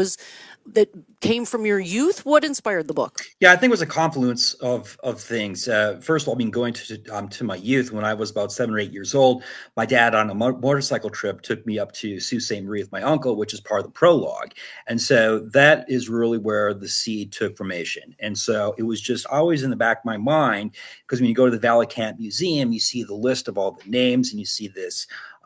that came from your youth? What inspired the book? Yeah, I think it was a confluence of things. First of all, I mean, going to my youth, when I was about 7 or 8 years old, my dad on a motorcycle trip took me up to Sault Ste. Marie with my uncle, which is part of the prologue. And so that is really where the seed took formation. And so it was just always in the back of my mind, because when you go to the Valley Camp Museum, you see the list of all the names, and you see this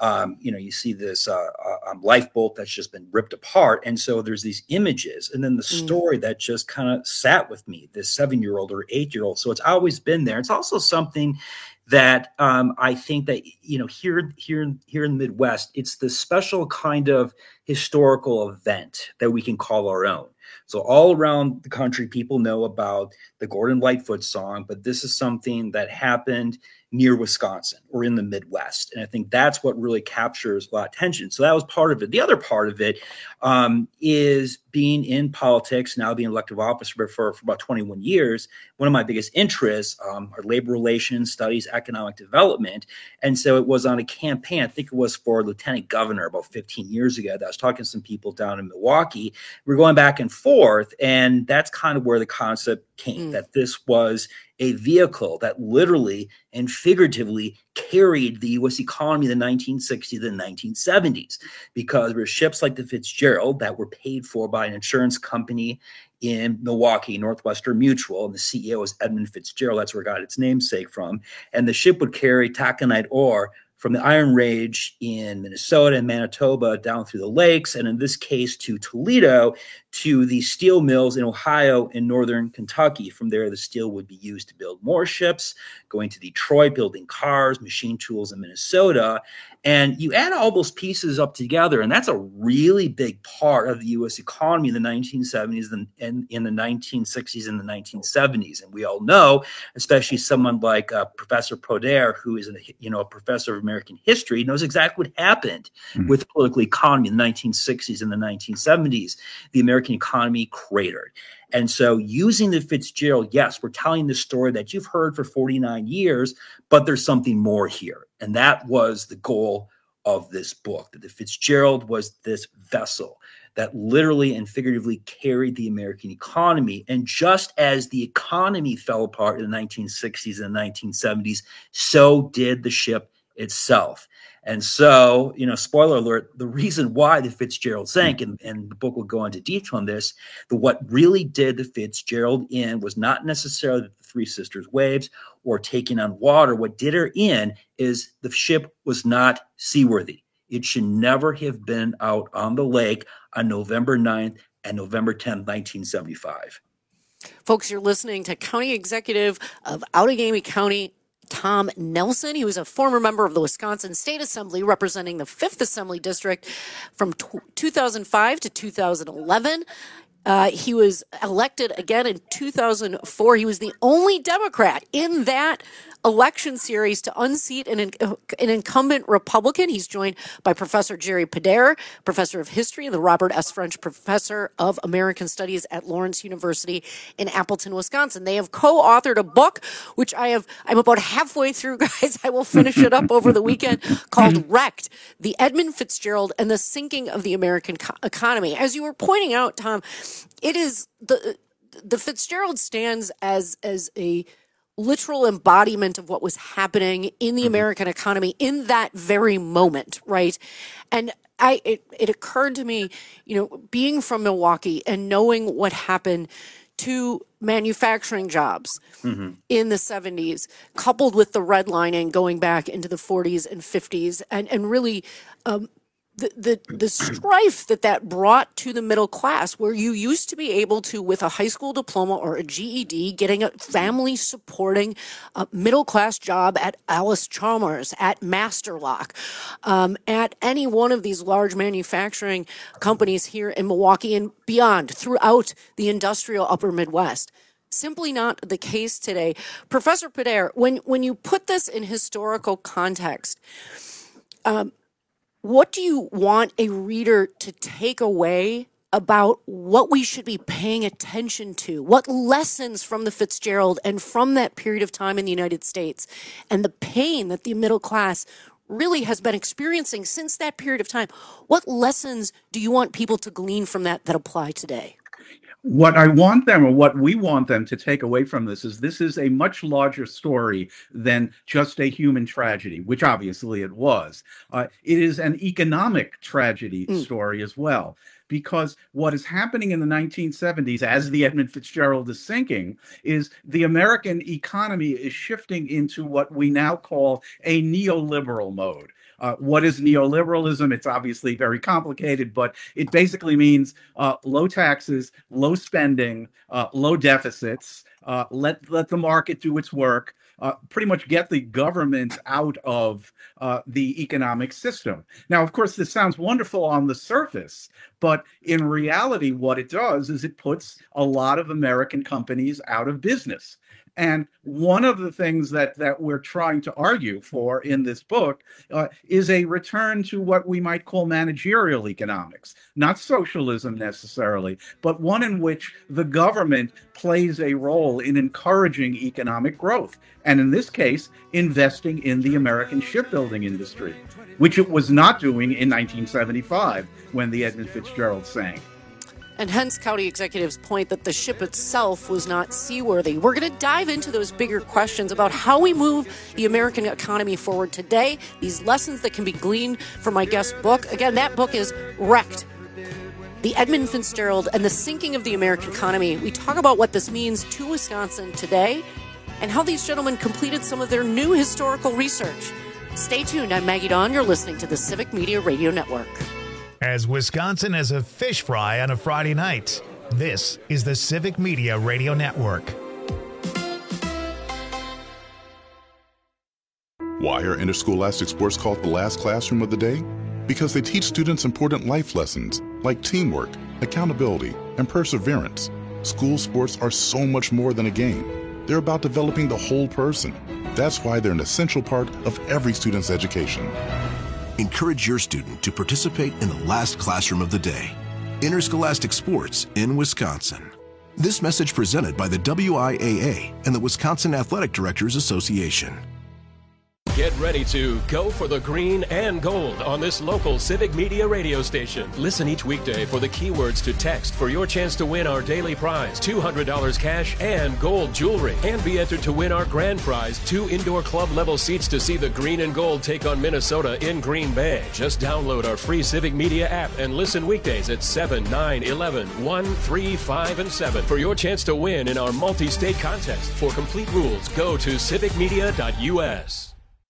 lifeboat that's just been ripped apart. And so there's these images, and then the story that just kind of sat with me, this 7-year-old or 8-year-old. So it's always been there. It's also something that I think that, you know, here in the Midwest, it's the special kind of historical event that we can call our own. So all around the country, people know about the Gordon Lightfoot song, but this is something that happened near Wisconsin or in the Midwest. And I think that's what really captures a lot of attention. So that was part of it. The other part of it is being in politics, now being elected office for about 21 years. One of my biggest interests are labor relations, studies, economic development. And so it was on a campaign, I think it was for lieutenant governor about 15 years ago, that I was talking to some people down in Milwaukee. We're going back and forth. And that's kind of where the concept came, that this was a vehicle that literally and figuratively carried the U.S. economy in the 1960s and 1970s, because there were ships like the Fitzgerald that were paid for by an insurance company in Milwaukee, Northwestern Mutual, and the CEO was Edmund Fitzgerald. That's where it got its namesake from. And the ship would carry taconite ore from the Iron Range in Minnesota and Manitoba down through the lakes, and in this case to Toledo, to the steel mills in Ohio and northern Kentucky. From there, the steel would be used to build more ships, going to Detroit, building cars, machine tools in Minnesota. And you add all those pieces up together, and that's a really big part of the U.S. economy in the 1970s and in the 1960s and the 1970s. And we all know, especially someone like Professor Poder, who is a professor of American history, knows exactly what happened with the political economy in the 1960s and the 1970s. The American economy cratered. And so using the Fitzgerald, yes, we're telling the story that you've heard for 49 years, but there's something more here. And that was the goal of this book, that the Fitzgerald was this vessel that literally and figuratively carried the American economy. And just as the economy fell apart in the 1960s and 1970s, so did the ship itself. And so, spoiler alert, the reason why the Fitzgerald sank, and the book will go into detail on this, what really did the Fitzgerald in was not necessarily the Three Sisters waves or taking on water. What did her in is the ship was not seaworthy. It should never have been out on the lake on November 9th and November 10th, 1975. Folks, you're listening to County Executive of Outagamie County, Tom Nelson. He was a former member of the Wisconsin State Assembly representing the 5th Assembly District from 2005 to 2011. He was elected again in 2004. He was the only Democrat in that election series to unseat an incumbent Republican. He's joined by Professor Jerry Poder, professor of history and the Robert S. French professor of American Studies at Lawrence University in Appleton, Wisconsin. They have co-authored a book, which I'm about halfway through, guys. I will finish it up over the weekend, called Wrecked, The Edmund Fitzgerald and the Sinking of the American Economy. As you were pointing out, Tom, it is the Fitzgerald stands as a literal embodiment of what was happening in the American economy in that very moment, right? And it occurred to me, being from Milwaukee and knowing what happened to manufacturing jobs in the 70s, coupled with the redlining going back into the 40s and 50s, and really the strife that brought to the middle class, where you used to be able to, with a high school diploma or a GED, getting a family supporting middle class job at Alice Chalmers, at Masterlock, at any one of these large manufacturing companies here in Milwaukee and beyond, throughout the industrial upper Midwest. Simply not the case today. Professor Poder, when you put this in historical context, what do you want a reader to take away about what we should be paying attention to? What lessons from the Fitzgerald and from that period of time in the United States and the pain that the middle class really has been experiencing since that period of time? What lessons do you want people to glean from that apply today? What I want them, or what we want them to take away from this is a much larger story than just a human tragedy, which obviously it was. It is an economic tragedy story as well, because what is happening in the 1970s as the Edmund Fitzgerald is sinking is the American economy is shifting into what we now call a neoliberal mode. What is neoliberalism? It's obviously very complicated, but it basically means low taxes, low spending, low deficits, let the market do its work, pretty much get the government out of the economic system. Now, of course, this sounds wonderful on the surface, but in reality, what it does is it puts a lot of American companies out of business. And one of the things that we're trying to argue for in this book is a return to what we might call managerial economics, not socialism necessarily, but one in which the government plays a role in encouraging economic growth. And in this case, investing in the American shipbuilding industry, which it was not doing in 1975 when the Edmund Fitzgerald sank. And hence County Executive's point that the ship itself was not seaworthy. We're going to dive into those bigger questions about how we move the American economy forward today, these lessons that can be gleaned from my guest's book. Again, that book is Wrecked, The Edmund Fitzgerald and the Sinking of the American Economy. We talk about what this means to Wisconsin today and how these gentlemen completed some of their new historical research. Stay tuned. I'm Maggie Dawn. You're listening to the Civic Media Radio Network. As Wisconsin as a fish fry on a Friday night, this is the Civic Media Radio Network. Why are interscholastic sports called the last classroom of the day? Because they teach students important life lessons like teamwork, accountability, and perseverance. School sports are so much more than a game. They're about developing the whole person. That's why they're an essential part of every student's education. Encourage your student to participate in the last classroom of the day. Interscholastic sports in Wisconsin. This message presented by the WIAA and the Wisconsin Athletic Directors Association. Get ready to go for the green and gold on this local Civic Media radio station. Listen each weekday for the keywords to text for your chance to win our daily prize, $200 cash and gold jewelry. And be entered to win our grand prize, 2 indoor club level seats to see the green and gold take on Minnesota in Green Bay. Just download our free Civic Media app and listen weekdays at 7, 9, 11, 1, 3, 5, and 7 for your chance to win in our multi-state contest. For complete rules, go to civicmedia.us.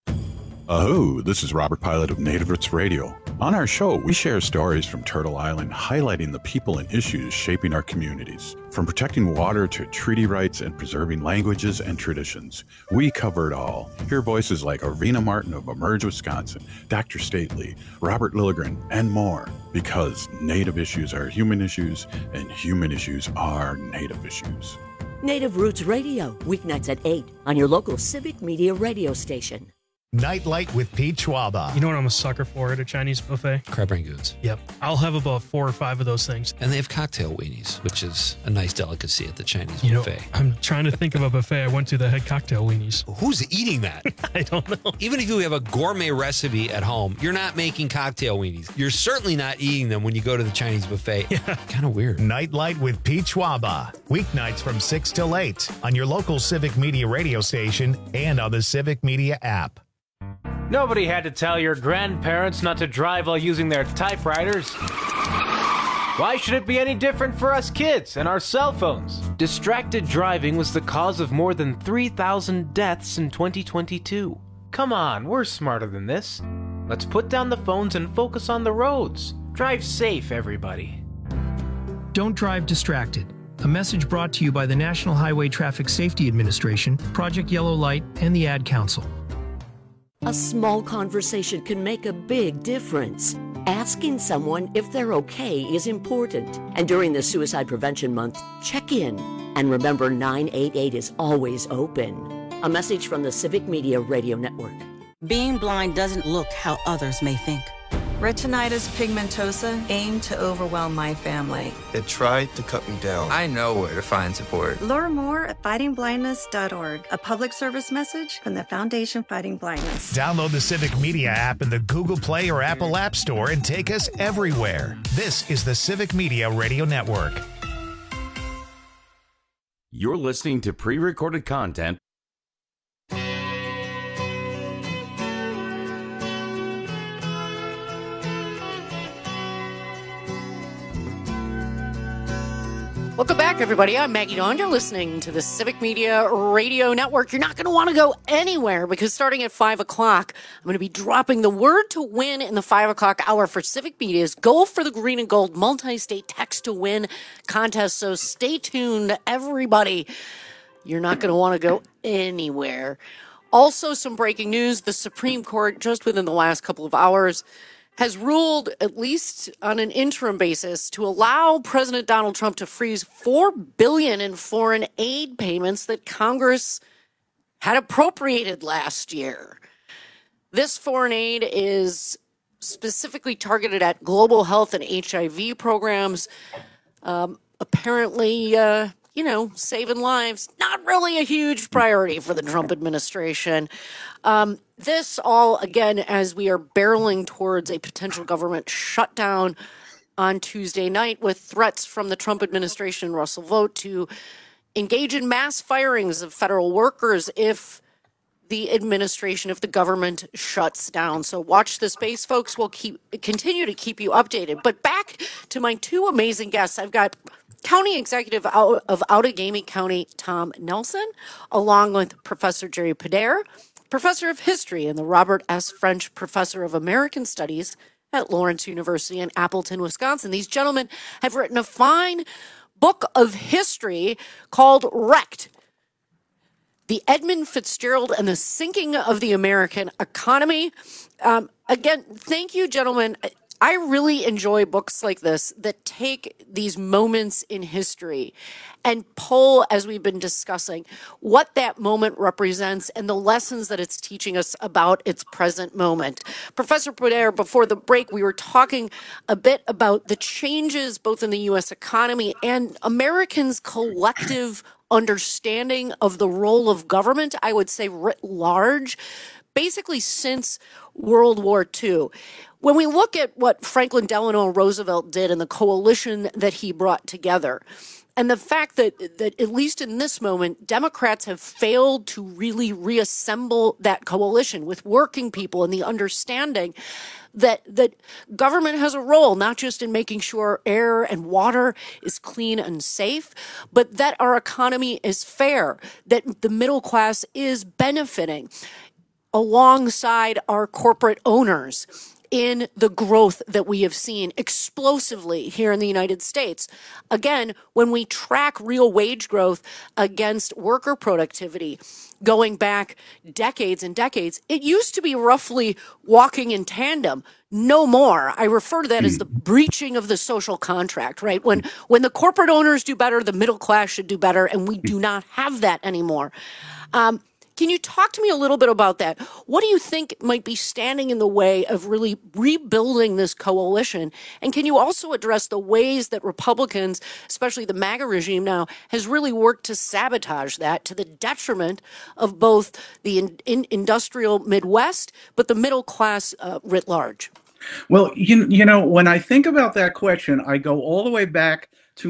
Oh, this is Robert Pilot of Native Roots Radio. On our show, we share stories from Turtle Island, highlighting the people and issues shaping our communities. From protecting water to treaty rights and preserving languages and traditions, we cover it all. Hear voices like Arvina Martin of Emerge Wisconsin, Dr. Stately, Robert Lilligren, and more. Because Native issues are human issues, and human issues are Native issues. Native Roots Radio, weeknights at 8 on your local Civic Media radio station. Nightlight with Pete Schwaba. You know what I'm a sucker for at a Chinese buffet? Crab rangoons. Yep. I'll have about 4 or 5 of those things. And they have cocktail weenies, which is a nice delicacy at the Chinese buffet. I'm trying to think of a buffet I went to that had cocktail weenies. Who's eating that? I don't know. Even if you have a gourmet recipe at home, you're not making cocktail weenies. You're certainly not eating them when you go to the Chinese buffet. Yeah. Kind of weird. Nightlight with Pete Schwaba. Weeknights from 6 till 8 on your local Civic Media radio station and on the Civic Media app. Nobody had to tell your grandparents not to drive while using their typewriters. Why should it be any different for us kids and our cell phones? Distracted driving was the cause of more than 3,000 deaths in 2022. Come on, we're smarter than this. Let's put down the phones and focus on the roads. Drive safe, everybody. Don't drive distracted. A message brought to you by the National Highway Traffic Safety Administration, Project Yellow Light, and the Ad Council. A small conversation can make a big difference. Asking someone if they're okay is important. And during the Suicide Prevention Month, check in. And remember, 988 is always open. A message from the Civic Media Radio Network. Being blind doesn't look how others may think. Retinitis pigmentosa aimed to overwhelm my family. It tried to cut me down. I know where to find support. Learn more at fightingblindness.org. A public service message from the Foundation Fighting Blindness. Download the Civic Media app in the Google Play or Apple App Store and take us everywhere. This is the Civic Media Radio Network. You're listening to pre-recorded content. Welcome back, everybody. I'm Maggie Dawn. You're listening to the Civic Media Radio Network. You're not going to want to go anywhere because starting at 5 o'clock, I'm going to be dropping the word to win in the 5 o'clock hour for Civic Media's Go for the Green and Gold multi-state text to win contest. So stay tuned, everybody. You're not going to want to go anywhere. Also, some breaking news. The Supreme Court, just within the last couple of hours, has ruled, at least on an interim basis, to allow President Donald Trump to freeze $4 billion in foreign aid payments that Congress had appropriated last year. This foreign aid is specifically targeted at global health and HIV programs. Apparently, saving lives, not really a huge priority for the Trump administration. This all, again, as we are barreling towards a potential government shutdown on Tuesday night with threats from the Trump administration and Russell Vought to engage in mass firings of federal workers if the government shuts down. So watch the space, folks. We'll continue to keep you updated. But back to my two amazing guests. I've got County Executive of Outagamie County, Tom Nelson, along with Professor Jerry Podair, professor of history and the Robert S. French Professor of American Studies at Lawrence University in Appleton, Wisconsin. These gentlemen have written a fine book of history called Wrecked: The Edmund Fitzgerald and the Sinking of the American Economy. Again, thank you, gentlemen. I really enjoy books like this that take these moments in history and pull, as we've been discussing, what that moment represents and the lessons that it's teaching us about its present moment. Professor Poder, before the break, we were talking a bit about the changes both in the U.S. economy and Americans' collective understanding of the role of government, I would say writ large, basically since World War II. When we look at what Franklin Delano Roosevelt did and the coalition that he brought together, and the fact that at least in this moment, Democrats have failed to really reassemble that coalition with working people and the understanding that government has a role, not just in making sure air and water is clean and safe, but that our economy is fair, that the middle class is benefiting alongside our corporate owners in the growth that we have seen explosively here in the United States. Again, when we track real wage growth against worker productivity, going back decades and decades, it used to be roughly walking in tandem. No more. I refer to that as the breaching of the social contract, right? When the corporate owners do better, the middle class should do better, and we do not have that anymore. Can you talk to me a little bit about that? What do you think might be standing in the way of really rebuilding this coalition? And can you also address the ways that Republicans, especially the MAGA regime now, has really worked to sabotage that to the detriment of both the industrial Midwest, but the middle class writ large? Well, you know, when I think about that question, I go all the way back to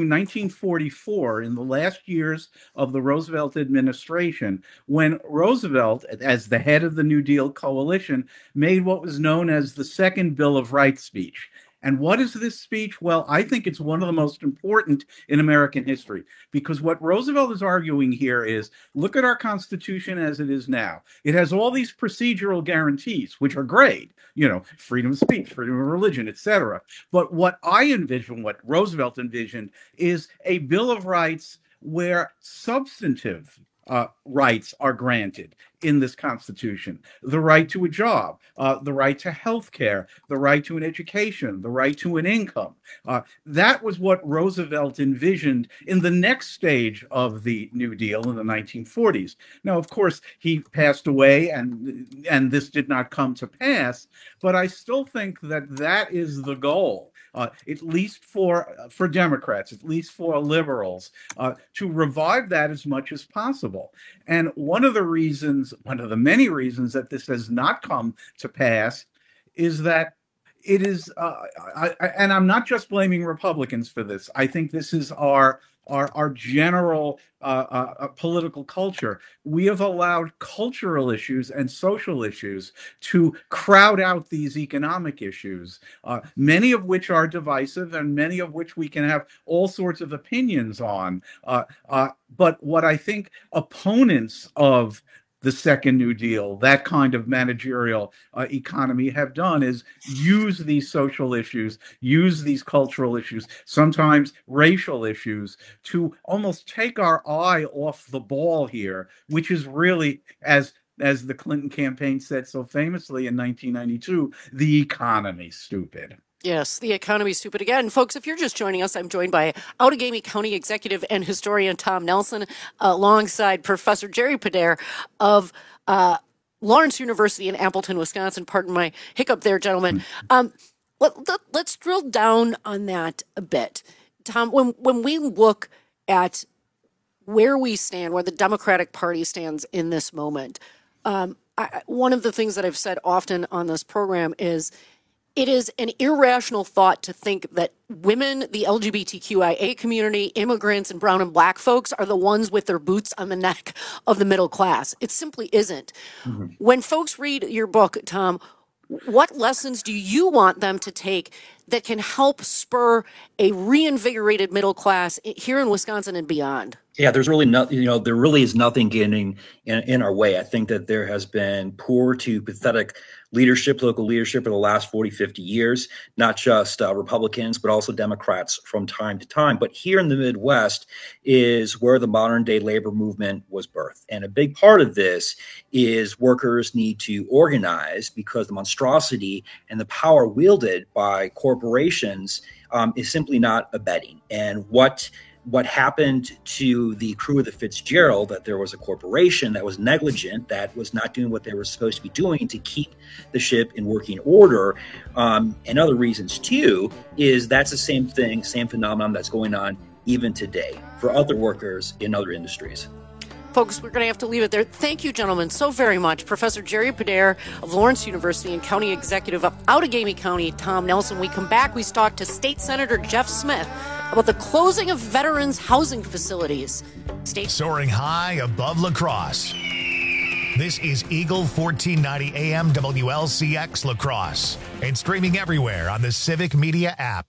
1944, in the last years of the Roosevelt administration, when Roosevelt, as the head of the New Deal coalition, made what was known as the Second Bill of Rights speech. And what is this speech? Well, I think it's one of the most important in American history, because what Roosevelt is arguing here is, look at our Constitution as it is now. It has all these procedural guarantees, which are great, you know, freedom of speech, freedom of religion, etc. But what I envision, what Roosevelt envisioned, is a Bill of Rights where substantive rights are granted in this Constitution. The right to a job, the right to health care, the right to an education, the right to an income. That was what Roosevelt envisioned in the next stage of the New Deal in the 1940s. Now, of course, he passed away and this did not come to pass, but I still think that that is the goal. At least for Democrats, at least for liberals, to revive that as much as possible. And one of the many reasons that this has not come to pass is that it is, and I'm not just blaming Republicans for this. I think this is our general political culture. We have allowed cultural issues and social issues to crowd out these economic issues, many of which are divisive and many of which we can have all sorts of opinions on. But what I think opponents of the Second New Deal, that kind of managerial economy, have done is use these social issues, use these cultural issues, sometimes racial issues, to almost take our eye off the ball here, which is really, as the Clinton campaign said so famously in 1992, the economy's stupid. Yes, the economy's stupid again. Folks, if you're just joining us, I'm joined by Outagamie County Executive and Historian Tom Nelson, alongside Professor Jerry Poder of Lawrence University in Appleton, Wisconsin. Pardon my hiccup there, gentlemen. Let's drill down on that a bit. Tom, when we look at where we stand, where the Democratic Party stands in this moment, one of the things that I've said often on this program is, it is an irrational thought to think that women, the LGBTQIA community, immigrants, and brown and black folks are the ones with their boots on the neck of the middle class. It simply isn't. When folks read your book, Tom, what lessons do you want them to take that can help spur a reinvigorated middle class here in Wisconsin and beyond? Yeah, there's really there really is nothing getting in our way. I think that there has been poor to pathetic leadership, local leadership for the last 40, 50 years, not just Republicans, but also Democrats from time to time. But here in the Midwest is where the modern day labor movement was birthed. And a big part of this is workers need to organize because the monstrosity and the power wielded by corporations is simply not abetting. And what happened to the crew of the Fitzgerald, that there was a corporation that was negligent, that was not doing what they were supposed to be doing to keep the ship in working order, and other reasons too, is that's the same thing, same phenomenon that's going on even today for other workers in other industries. Folks, we're going to have to leave it there. Thank you, gentlemen, so very much. Professor Jerry Podair of Lawrence University and County Executive of Outagamie County, Tom Nelson. We come back, we talk to State Senator Jeff Smith about the closing of veterans' housing facilities. Soaring high above La Crosse. This is Eagle 1490 AM WLCX La Crosse and streaming everywhere on the Civic Media app.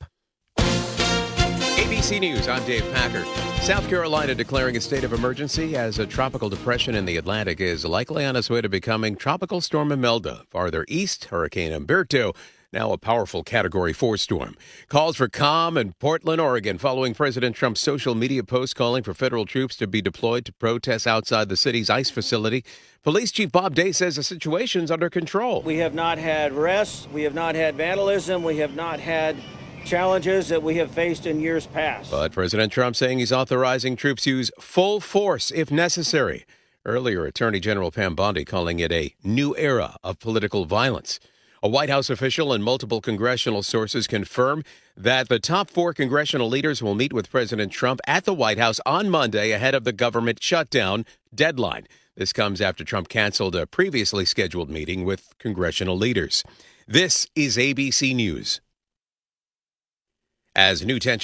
ABC News, I'm Dave Packer. South Carolina declaring a state of emergency as a tropical depression in the Atlantic is likely on its way to becoming Tropical Storm Imelda. Farther east, Hurricane Humberto, now a powerful Category 4 storm. Calls for calm in Portland, Oregon, following President Trump's social media post calling for federal troops to be deployed to protest outside the city's ICE facility. Police Chief Bob Day says the situation's under control. We have not had arrests. We have not had vandalism. We have not had challenges that we have faced in years past. But President Trump saying he's authorizing troops use full force if necessary. Earlier, Attorney General Pam Bondi calling it a new era of political violence. A White House official and multiple congressional sources confirm that the top 4 congressional leaders will meet with President Trump at the White House on Monday ahead of the government shutdown deadline. This comes after Trump canceled a previously scheduled meeting with congressional leaders. This is ABC News. As new tension